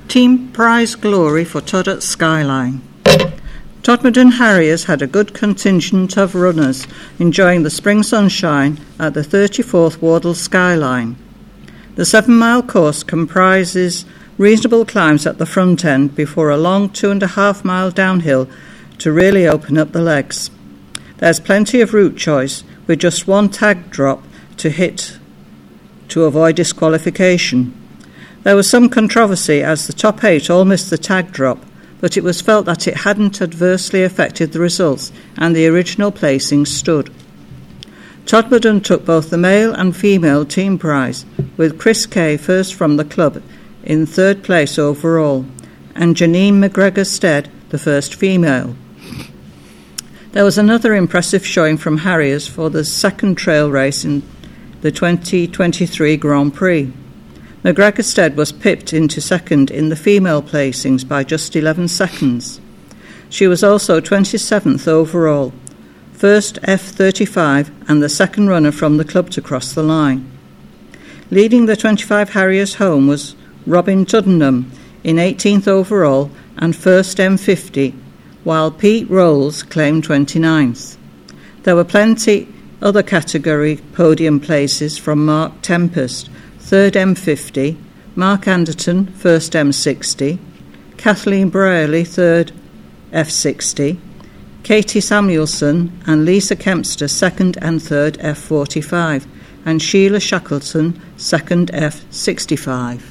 Team prize glory for Tudhope Skyline. Todmorden Harriers had a good contingent of runners enjoying the spring sunshine at the 34th Wardle Skyline. The 7-mile course comprises reasonable climbs at the front end before a long 2.5-mile downhill to really open up the legs. There's plenty of route choice with just one tag drop to hit to avoid disqualification. There was some controversy as the top 8 all missed the tag drop, but it was felt that it hadn't adversely affected the results and the original placing stood. Todmorden took both the male and female team prize, with Chris Kay first from the club in 3rd place overall, and Janine McGregor-Stead the first female. There was another impressive showing from Harriers for the second trail race in the 2023 Grand Prix. McGregor-Stead was pipped into second in the female placings by just 11 seconds. She was also 27th overall, first F35 and the second runner from the club to cross the line. Leading the 25 Harriers home was Robin Tuddenham in 18th overall and first M50, while Pete Rolls claimed 29th. There were plenty other category podium places from Mark Tempest, 3rd M50, Mark Anderton, 1st M60, Kathleen Braley, 3rd F60, Katie Samuelson and Lisa Kempster, 2nd and 3rd F45, and Sheila Shackleton, 2nd F65.